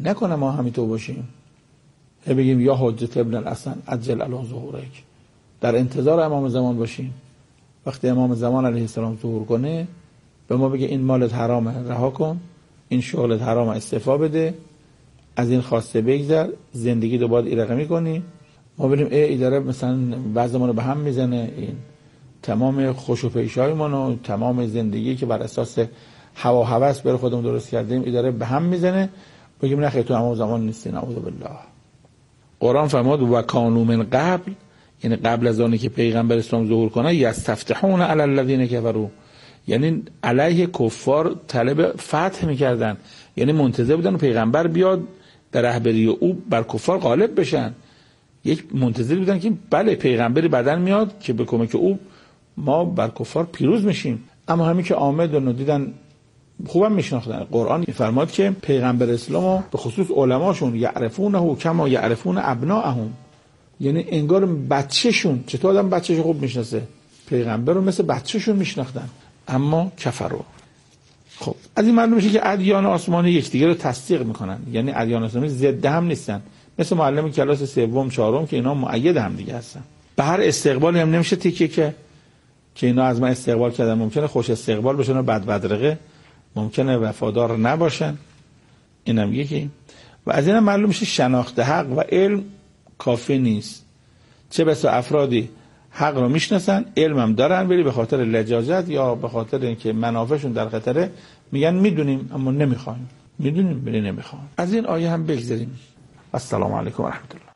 نکنه ما همینطور باشیم بگیم یا حجت ابن الحسن عجل علی ظهورک، در انتظار امام زمان باشیم. وقتی امام زمان علیه السلام ظهور کنه به ما بگه این مالت حرامه رها کن، این شغلت حرامه استعفا بده، از این خواسته بگذر، زندگی رو باید رقمی کنی. ما بریم ای داره مثلا بعضی ما رو به هم میزنه، این تمام خوش و پیشای ما و تمام زندگی که بر اساس هوا و هوس بر خودمون درست کردیم ای داره به هم میزنه، بگیم نه خیلی تو امام زمان نیستی. نعوذ بالله. قرآن فرمود و کانوا من قبل، یعنی قبل از آنی که پیغمبر اسلام ظهور کنه، یستفتحون علی الذین کفروا، یعنی علیه کفار طلب فتح میکردن، یعنی منتظر بودن پیغمبر بیاد در رهبری او بر کفار غالب بشن. یک منتظر بودن که بله پیغمبری بعدن میاد که به کمک او ما بر کفار پیروز میشیم. اما همین که آمد و دیدن خوبم میشناختن. قرآن فرماد که پیغمبر اسلامو به خصوص علماشون یعرفونه کما یعرفون ابناءهم، یعنی انگار بچه‌شون، چطور آدم بچه‌ش خوب میشناسه، پیغمبر رو مثل بچه‌شون میشناختن. اما کفروا. خب از این معلوم میشه که ادیان آسمانی یکدیگر رو تصدیق میکنن، یعنی ادیان آسمانی ضد هم نیستن، مثل معلم کلاس سوم چهارم که اینا مؤید هم دیگه هستن. به هر استقبالی هم نمیشه تیکه که اینا از من استقبال کردن ممکنه خوش استقبال بشن و بد بدرقه ممکنه وفادار نباشن. اینم یکی. و از اینم معلوم میشه شناخت حق و علم کافی نیست، چه بسا افرادی حق رو میشناسن علم هم دارن ولی به خاطر لجاجت یا به خاطر اینکه منافعشون در خطره میگن میدونیم اما نمیخوایم، میدونیم ولی نمیخوایم. از این آیه هم بگذاریم. السلام علیکم و رحمت الله.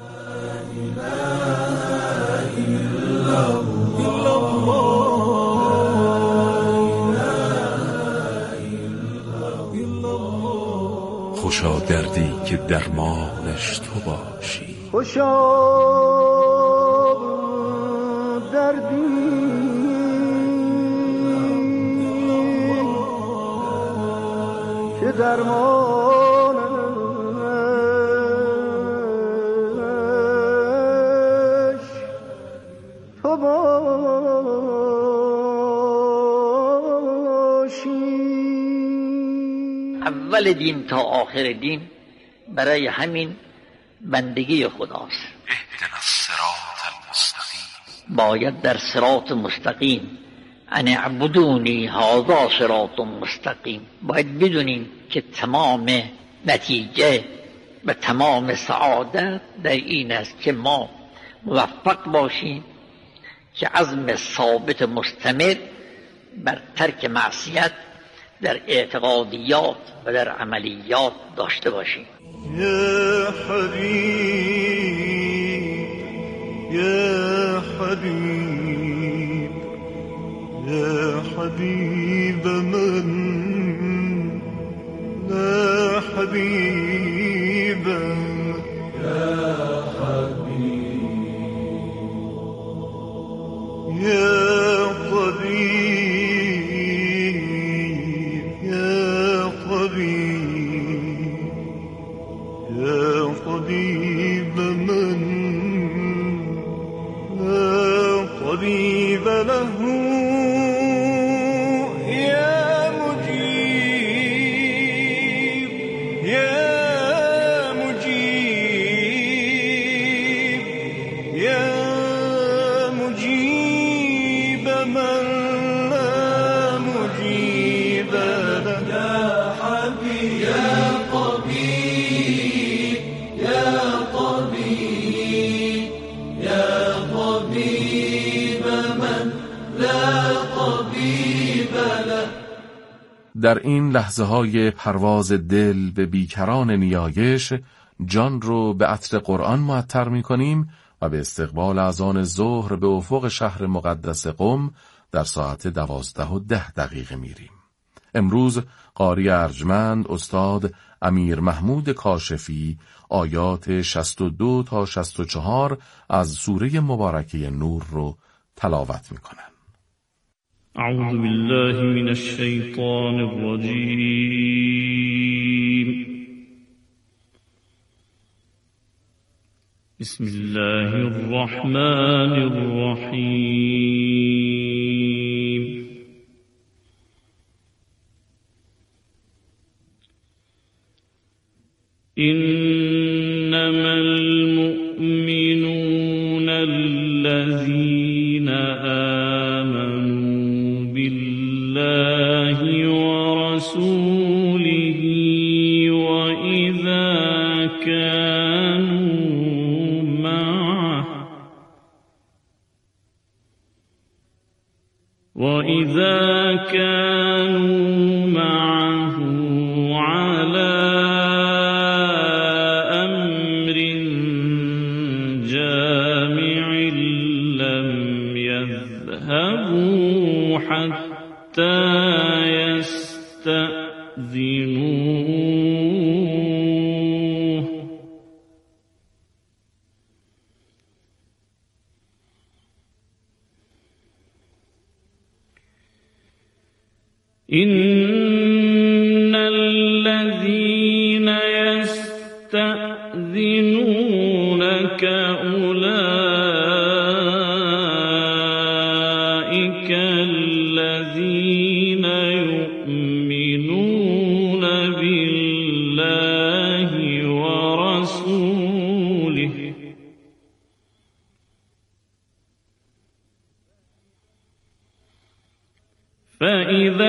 خوشا دردی که درمانش تو باشی، خوشا دردی که درمانش تو باشی. اول دین تا آخر دین برای همین بندگی خداست. اهدنا الصراط المستقیم، باید در صراط مستقیم ان اعبدونی هذا صراط مستقیم، باید بدونیم که تمام نتیجه و تمام سعادت در این است که ما موفق باشیم که عزم ثابت مستمر بر ترک معصیت در اعتقادیات و در عملیات داشته باشیم. یا حبیب یا حبیب یا حبیب من لا حبیب یا حبیب یا طبیب یا طبیب یا طبیب من لا طبیب له یا مجیب یا مجیب یا مجیب من لا مجیب له یا حبیب یا طبیب یا طبیب یا طبیب من لا طبیب له. در این لحظه های پرواز دل به بیکران نیایش، جان رو به عطر قرآن معطر می کنیم و به استقبال اذان ظهر به افق شهر مقدس قم در ساعت 12:10 میریم. امروز قاری ارجمند استاد امیر محمود کاشفی آیات 62 تا 64 از سوره مبارکه نور رو تلاوت می کنند. اعوذ بالله من الشیطان الرجیم. بسم الله الرحمن الرحیم. إنما المؤمنون الذين آمنوا بالله ورسوله وإذا كانوا معه على أمر جامع لم يذهبوا حتى يستأذنوه إن الذين يستأذنونك أولئك الذين يؤمنون بالله ورسوله فإذا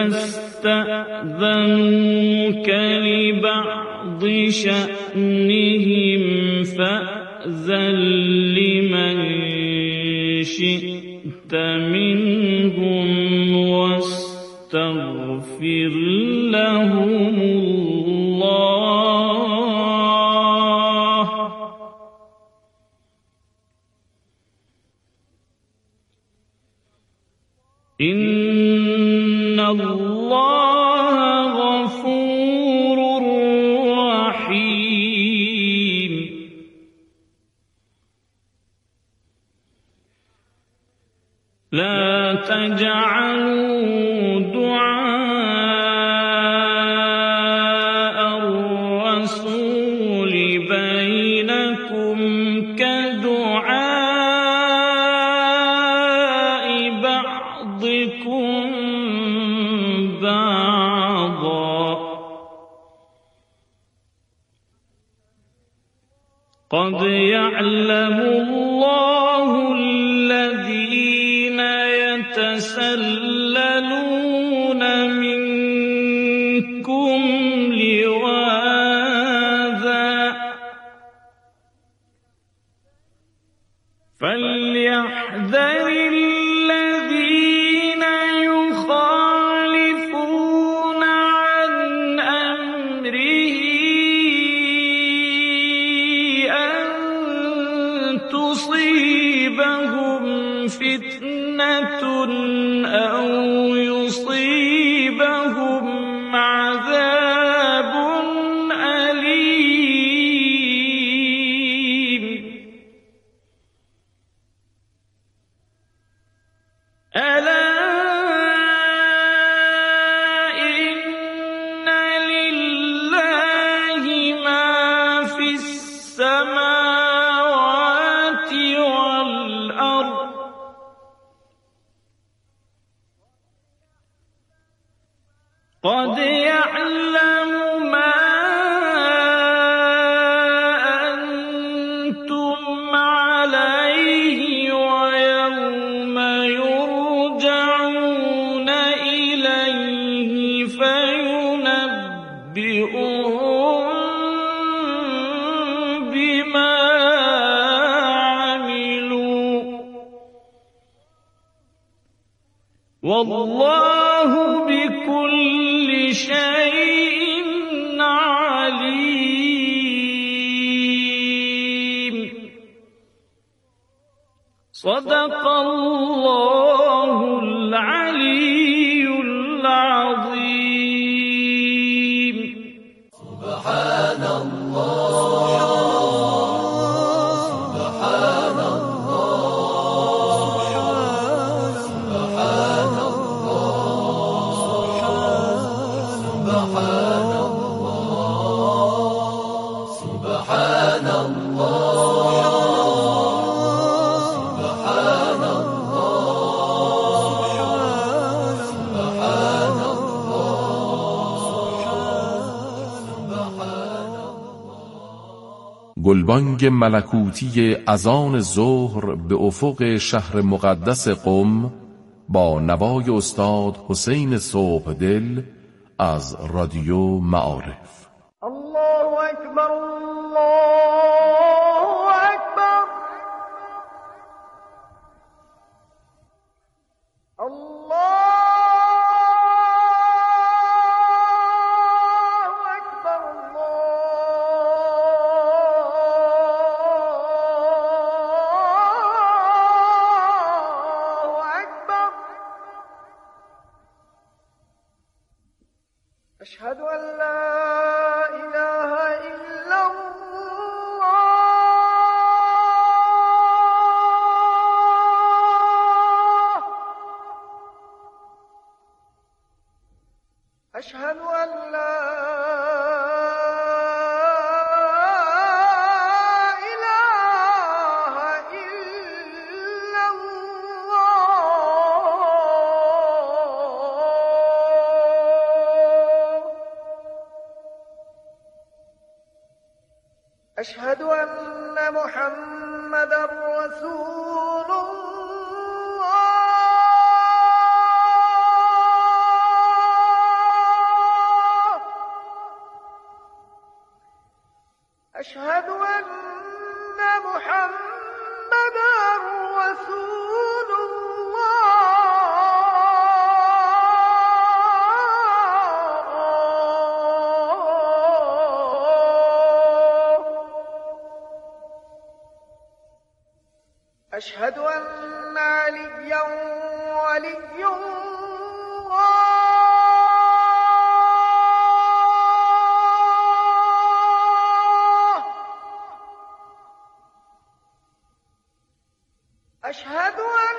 استأذنوك لبعض شأنهم فأذن لمن شئت منهم واستغفر لهم الله إن الله غفور رحيم لا تجعلوا دعاء الرسول بينكم كدعاء بعضكم بعضا قد يعلم الله الذين يتسللون منكم لواذا فليحذر الذين يخالفون عن أمره أن تصيبهم فتنة أو يصيبهم عذاب أليم ألا إن لله ما في السماوات والأرض قد يعلم ما أنتم عليه ويوم يرجعون إليه فينبئهم بما عملوا والله بكل شيء عليم صدق الله العلي العظيم سبحان الله سبحان الله سبحان الله سبحان الله سبحان الله گلبانگ ملکوتی اذان ظهر به افق شهر مقدس قم با نوای استاد حسین صبحدل از رادیو معارف. الله اکبر، الله اکبر، الله أشهد أن لا إله إلا الله، أشهد أن لا إله إلا الله، أشهد أن محمدا رسول الله، أشهد أن محمدا رسول الله، أشهد أن عليا ولي الله، أشهد أن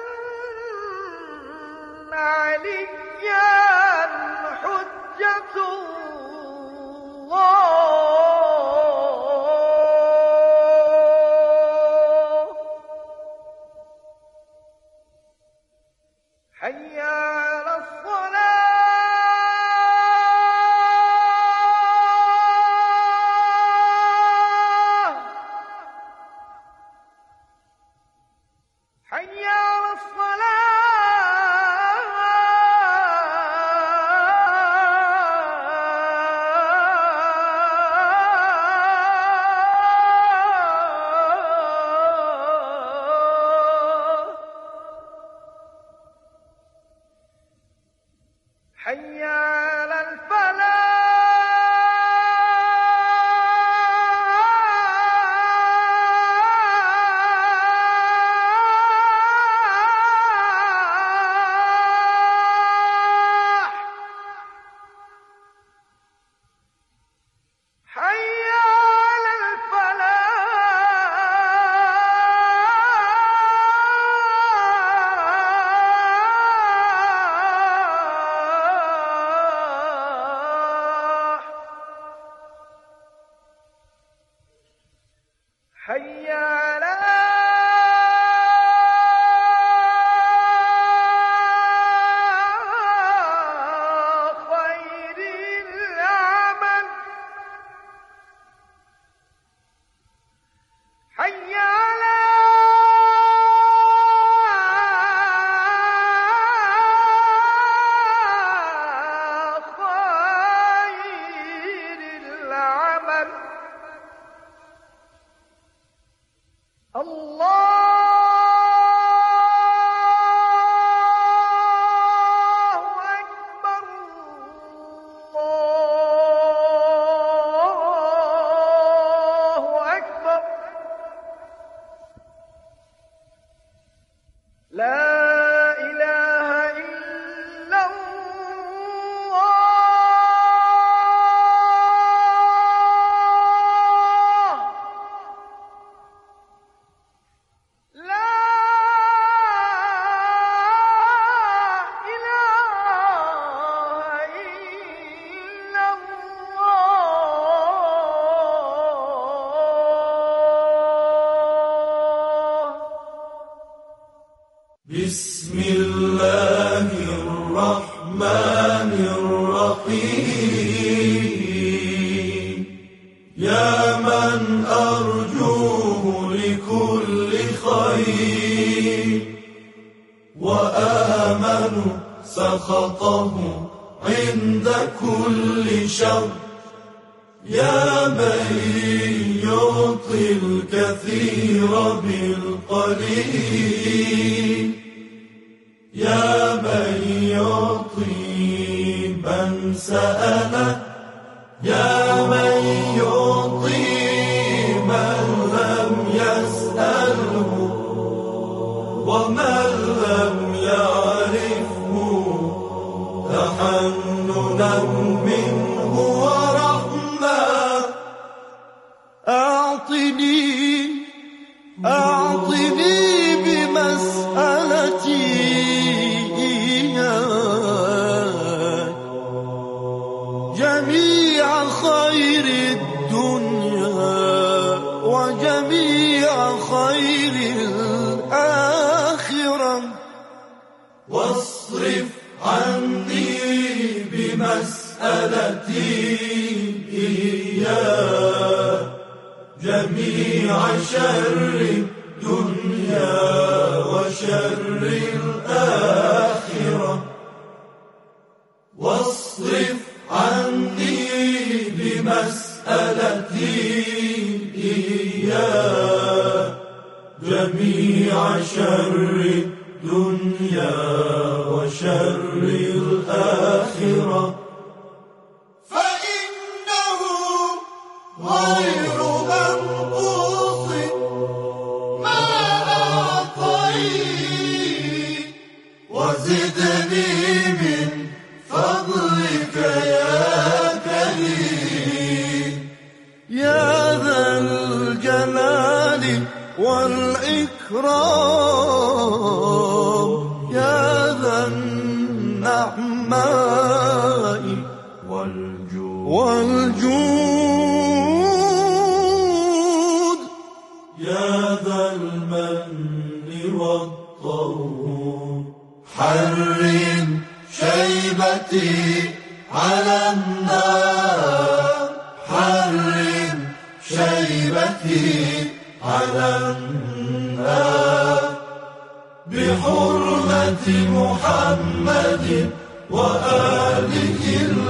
عليا حجة الله، حي على الصلاة، حي على الصلاة، حي على الفلاح، حي على الفلاح، حي على خير العمل، حي على خير العمل، الله أكبر، الله أكبر، لا إله إلا الله، لا إله إلا الله. بسم الله الرحمن الرحيم. يا يا من أرجوه لكل خير وآمن سخطه عند كل شر يا من يعطي الكثير بالقليل يا من يعطي من سأل يا من يعطي من لم يسأله ومن لم يعرفه تحننا منه ورحمة أعطني بمسألتي جميع خير الدنيا وجميع خير الآخرة واصرف عني بمسألتي إياه جميع شر الدنيا وشر الآخرة واصرف عني بمسألتي إياه جميع شر الدنيا وشر الآخرة فإنه غير منقوص ما أعطيت وزدني من فضلك يا كريم يا ذا الجلال والإكرام يا ذا النعماء والجود يا ذا المن والطول حرم شيبتي على النار حرم شيبتي على النار بحرمة محمد وآله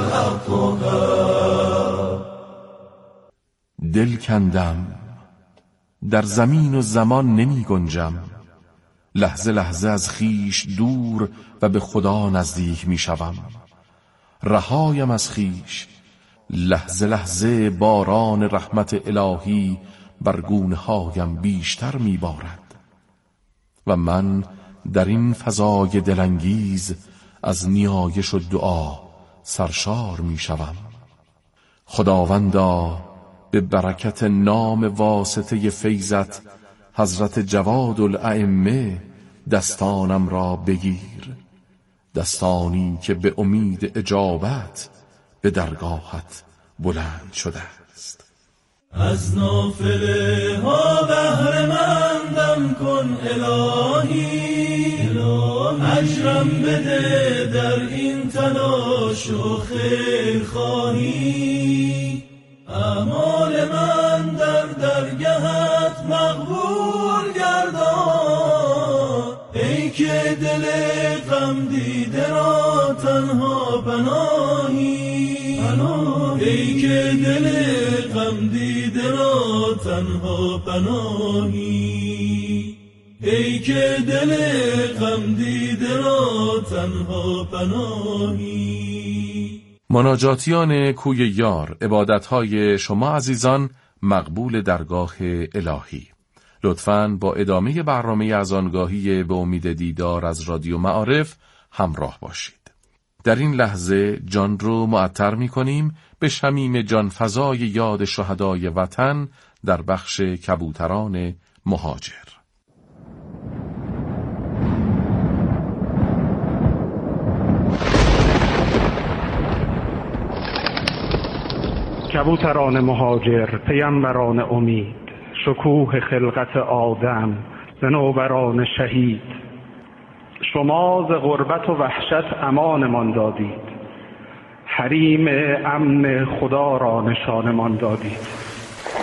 الأطهار دل کندم در زمین و زمان نمی گنجم لحظه لحظه از خیش دور و به خدا نزدیک می شوم رهایم از خیش لحظه لحظه باران رحمت الهی بر گونه‌هایم بیشتر می بارد و من در این فضای دلانگیز از نیایش و دعا سرشار می شوم خداوندا به برکت نام واسطه فیضت حضرت جواد الائمه دستانم را بگیر دستانی که به امید اجابت به درگاهت بلند شده است از نافله ها بهره مندم کن الهی اجرم بده در این تلاش و خیر خواهی اعمال من در درگهت مقبول گردان ای که دل غم دیده را تنها پناهی ای که دل غم دیده را تنها پناهی ای که دل غم دیده را تنها پناهی مناجاتیان کوی یار عبادتهای شما عزیزان مقبول درگاه الهی لطفاً با ادامه برنامه از آنگاهی به امید دیدار از رادیو معارف همراه باشید در این لحظه جان رو معطر می کنیم به شمیم جانفزای یاد شهدای وطن در بخش کبوتران مهاجر کبوتران مهاجر، پیامبران امید، شکوه خلقت آدم، صنوبران شهید، شما ز غربت و وحشت امانمان دادید، حریم امن خدا را نشانمان دادید.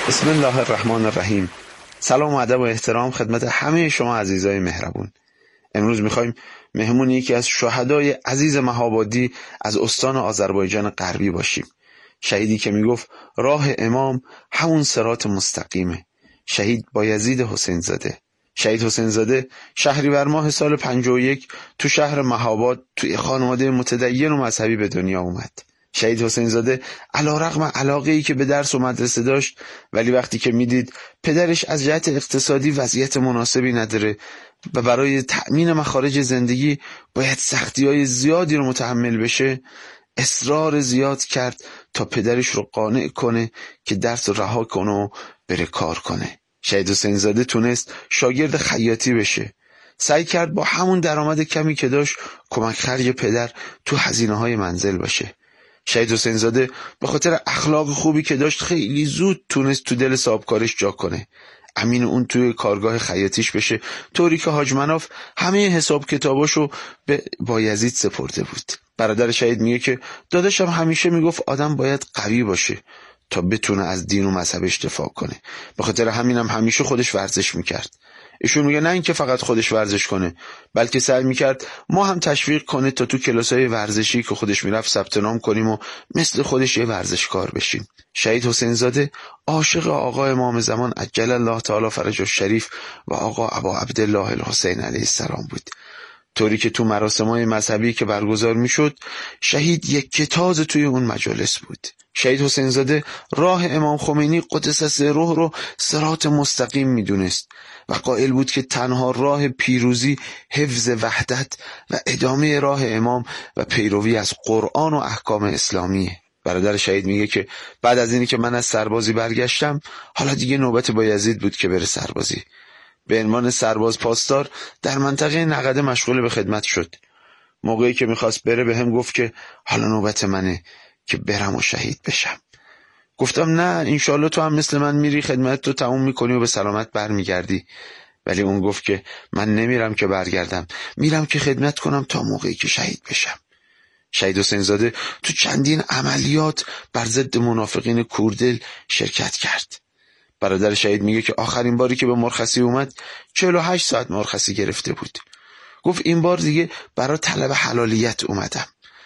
بسم الله الرحمن الرحیم. سلام و ادب و احترام خدمت همه شما عزیزای مهربون. امروز میخوایم مهمون یکی از شهدای عزیز مهابادی از استان آذربایجان غربی باشیم. شهیدی که میگفت راه امام همون صراط مستقیمه. شهید بایزید حسین زاده. شهید حسین زاده شهریور ماه سال 51 تو شهر مهاباد توی خانواده متدین و مذهبی به دنیا اومد. شهید حسین زاده علیرغم علاقه‌ای که به درس و مدرسه داشت، ولی وقتی که میدید پدرش از جهت اقتصادی وضعیت مناسبی نداره و برای تأمین مخارج زندگی باید سختی‌های زیادی رو متحمل بشه، اصرار زیاد کرد تا پدرش رو قانع کنه که درس رو رها کنه و بره کار کنه. شهید حسین زاده تونست شاگرد خیاطی بشه. سعی کرد با همون درآمد کمی که داشت کمک خرج پدر تو هزینه‌های منزل باشه. شهید حسین زاده به خاطر اخلاق خوبی که داشت خیلی زود تونست تو دل صاحبکارش جا کنه. امین اون توی کارگاه خیاطیش بشه، طوری که حاج مناف همه حساب کتاباشو به بایزید سپرده بود. برادر شهید میگه که داداشم همیشه میگفت آدم باید قوی باشه تا بتونه از دین و مذهبش دفاع کنه. به خاطر همینم همیشه خودش ورزش میکرد. ایشون میگه نه اینکه فقط خودش ورزش کنه، بلکه سعی میکرد ما هم تشویق کنه تا تو کلاسای ورزشی که خودش میرفت ثبت نام کنیم و مثل خودش یه ورزشکار بشیم. شهید حسین زاده عاشق آقا امام زمان عجل الله تعالی فرجه الشریف و آقا ابا عبدالله الحسین علیه السلام بود. طوری که تو مراسم‌های مذهبی که برگزار میشد شهید یک تاز توی اون مجالس بود. شهید حسین زاده راه امام خمینی قدس سره رو صراط مستقیم میدونست و قائل بود که تنها راه پیروزی حفظ وحدت و ادامه راه امام و پیروی از قرآن و احکام اسلامیه. برادر شهید میگه که بعد از اینی که من از سربازی برگشتم، حالا دیگه نوبت بایزید بود که بره سربازی. به عنوان سرباز پاسدار در منطقه نقده مشغول به خدمت شد. موقعی که میخواست بره به هم گفت که حالا نوبت منه که برم و شهید بشم. گفتم نه، انشالله تو هم مثل من میری خدمت تو تموم میکنی و به سلامت برمیگردی. ولی اون گفت که من نمیرم که برگردم، میرم که خدمت کنم تا موقعی که شهید بشم. شهید حسین زاده تو چندین عملیات بر ضد منافقین کوردل شرکت کرد. برادر شهید میگه که آخرین باری که به مرخصی اومد 48 ساعت مرخصی گرفته بود. گفت این بار دیگه برای طلب حلالیت اومدم.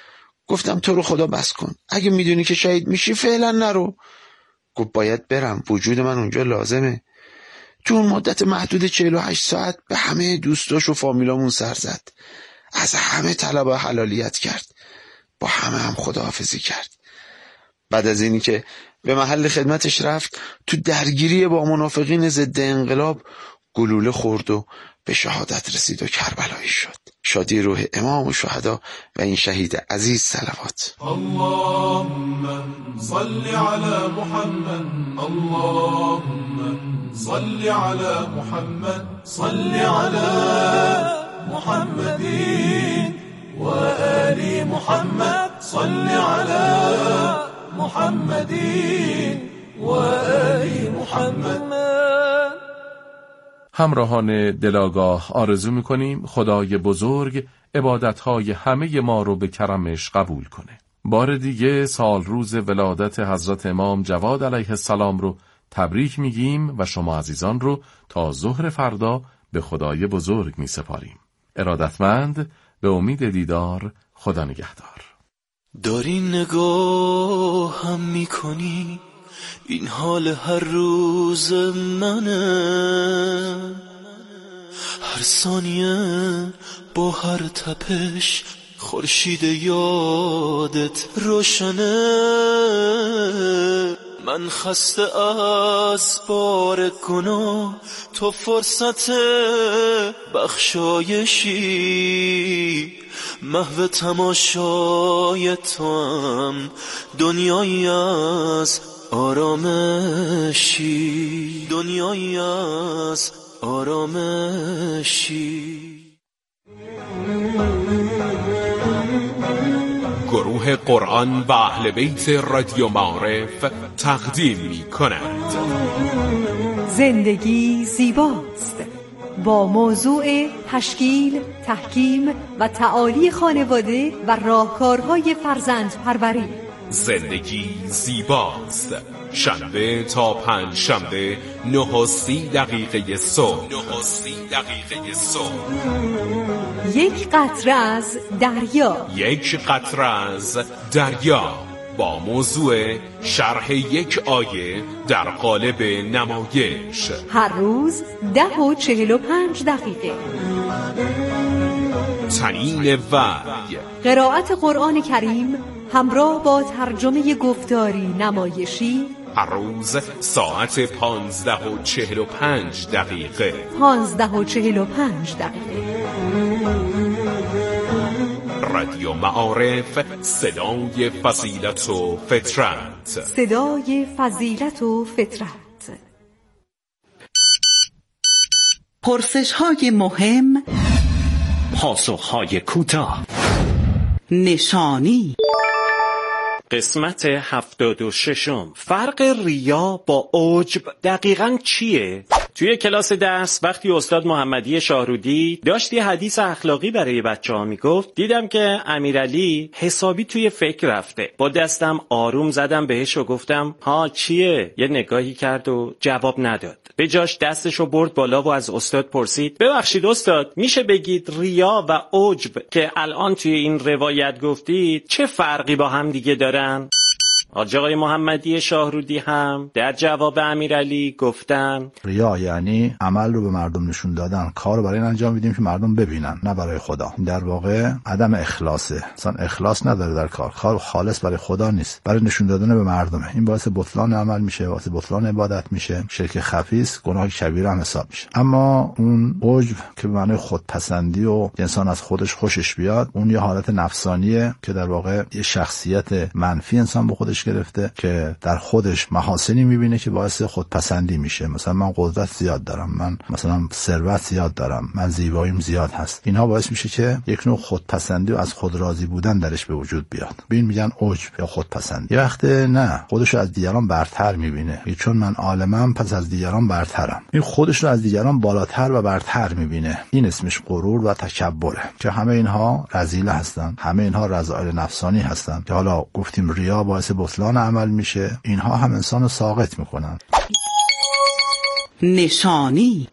گفتم تو رو خدا بس کن، اگه میدونی که شهید میشی فعلا نرو. گفت باید برم، وجود من اونجا لازمه. تو اون مدت محدود 48 ساعت به همه دوستاش و فامیلامون سر زد، از همه طلب حلالیت کرد، با همه هم خداحافظی کرد. بعد از اینی که به محل خدمتش رفت، تو درگیری با منافقین ضد انقلاب گلوله خورد و به شهادت رسید و کربلایی شد. شادی روح امام و شهدا و این شهید عزیز صلوات. اللهم صل علی محمد، اللهم صل علی محمد، صل علی محمدین و آل محمد، صل علی محمدین و آل محمد. همراهان دلاگاه آرزو می‌کنیم خدای بزرگ عبادت‌های همه ما رو به کرمش قبول کنه. بار دیگه سال روز ولادت حضرت امام جواد علیه السلام رو تبریک میگیم و شما عزیزان رو تا ظهر فردا به خدای بزرگ میسپاریم. ارادتمند، به امید دیدار. خدا نگهدار. داری نگاه هم میکنی، این حال هر روز منه، هر ثانیه با هر تپش خورشید یادت روشنه. من خسته از بار گناه، تو فرصت بخشایشی، محو تماشای تو هم دنیایی از آرامشی، دنیایی از آرامشی. گروه قرآن و اهل بیت رادیو معارف تقدیم می کند زندگی زیباست، با موضوع تشکیل، تحکیم و تعالی خانواده و راهکارهای فرزند پروری. زندگی زیباست. شنبه تا پنج شنبه 9:30 صبح. یک قطره از دریا. یک قطره از دریا با موضوع شرح یک آیه در قالب نمایش. هر روز 10:45. تنین وحی، قرائت قرآن کریم همراه با ترجمه گفتاری نمایشی. هر روز ساعت 15:45. 15:45. رادیو معارف، صدای فضیلت و فطرت. صدای فضیلت و فطرت. پرسش‌های مهم، پاسخ‌های کوتاه. نشانی. قسمت 76. فرق ریا با عجب دقیقاً چیه؟ توی کلاس درس وقتی استاد محمدی شاهرودی داشت یه حدیث اخلاقی برای بچه‌ها میگفت، دیدم که امیرعلی حسابی توی فکر رفته. با دستم آروم زدم بهش و گفتم ها چیه؟ یه نگاهی کرد و جواب نداد. به جاش دستشو برد بالا و از استاد پرسید ببخشید استاد، میشه بگید ریا و عجب که الان توی این روایت گفتید چه فرقی با هم دیگه دارن؟ حاج آقای محمدی شاهرودی هم در جواب امیرعلی گفتن ریا یعنی عمل رو به مردم نشون دادن، کار رو برای این انجام میدیم که مردم ببینن، نه برای خدا. در واقع عدم اخلاصه، اصلا اخلاص نداره در کار خالص برای خدا نیست، برای نشون دادن به مردمه. این باعث بطلان عمل میشه، باعث بطلان عبادت میشه، شرک خفی است، گناه کبیره هم حساب میشه. اما اون عجب که به معنای خودپسندی و انسان از خودش خوشش بیاد، اون یه حالت نفسانیه که در واقع یه شخصیت منفی انسان به خودش گرفته که در خودش محاسنی میبینه که باعث خودپسندی میشه. مثلا من قدرت زیاد دارم، من مثلا ثروت زیاد دارم، من زیباییم زیاد هست. اینها باعث میشه که یک نوع خودپسندی و از خود راضی بودن درش به وجود بیاد. ببین میگن عجب یا خودپسندی. یه وقت نه، خودش رو از دیگران برتر میبینه، چون من عالمم پس از دیگران برترم. این خودش رو از دیگران بالاتر و برتر میبینه. این اسمش غرور و تکبره که همه اینها رذیله هستن، همه اینها رذائل نفسانی هستن که حالا گفتیم ریا باعث بطلان عمل میشه، اینها هم انسانو ساقط میکنن. نشانی.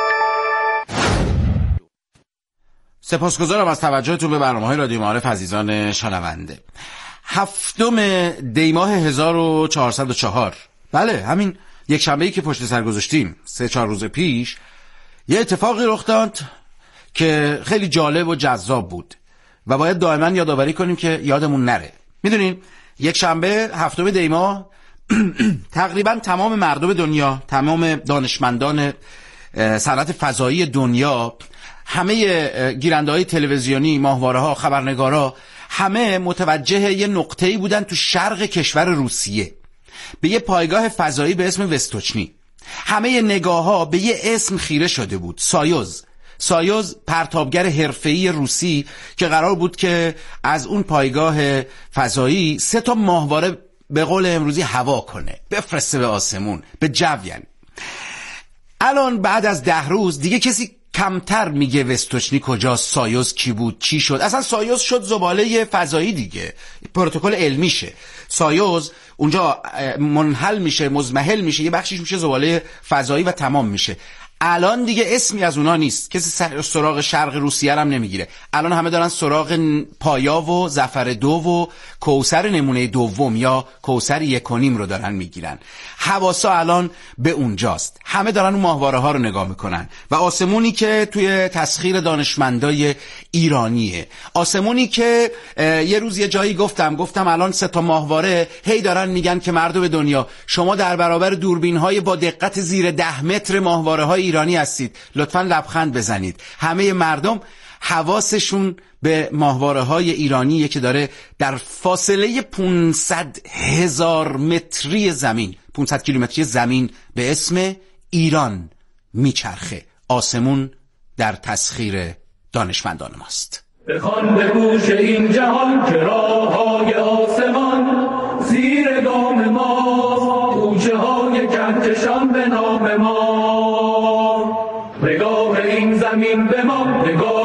سپاسگزارم از توجهتون به برنامه‌های رادیو معارف عزیزان شنونده. 7 دی ماه 1404، بله همین یک شنبه‌ای که پشت سر گذاشتیم 3-4 روز پیش، یه اتفاقی رخ داد که خیلی جالب و جذاب بود و باید دائما یادآوری کنیم که یادمون نره. میدونین یک شنبه 7 دی ماه تقریبا تمام مردم دنیا، تمام دانشمندان صنعت فضایی دنیا، همه گیرنده‌های تلویزیونی، ماهواره‌ها، خبرنگارا، همه متوجه یه نقطه‌ای بودن تو شرق کشور روسیه، به یه پایگاه فضایی به اسم وستوچنی. همه نگاه‌ها به یه اسم خیره شده بود، سایوز پرتابگر حرفه‌ای روسی که قرار بود که از اون پایگاه فضایی 3 ماهواره به قول امروزی هوا کنه، بفرسته به آسمون، به جو. یعنی الان بعد از 10 روز دیگه کسی کمتر میگه وستوچنی کجاست، سایوز کی بود، چی شد. اصلا سایوز شد زباله فضایی دیگه، پروتکل علمیشه. سایوز اونجا منحل میشه، مزمحل میشه، یه بخشیش میشه زباله فضایی و تمام میشه. الان دیگه اسمی از اونا نیست، کسی سراغ شرق روسیه هم نمیگیره. الان همه دارن سراغ پایا و ظفر 2 و کوثر نمونه دوم یا کوثر 1.5 رو دارن میگیرن. حواسا الان به اونجاست، همه دارن اون ماهواره ها رو نگاه میکنن و آسمونی که توی تسخیر دانشمندای ایرانیه، آسمونی که یه روز یه جایی گفتم الان 3 ماهواره هی دارن میگن که مردم دنیا شما در برابر دوربین های با دقت زیر 10 متر ماهواره های ایرانی هستید، لطفاً لبخند بزنید. همه مردم حواسشون به ماهواره های ایرانیه که داره در فاصله 500,000 متری زمین، 500 کیلومتری زمین به اسم ایران میچرخه. آسمون در تسخیر دانشمندان ماست. بخوان به گوش این جهان که راههای آسمان زیر دام ماست، گوشه های کهکشان به نام ما. نگاه این زمین به ما، نگاه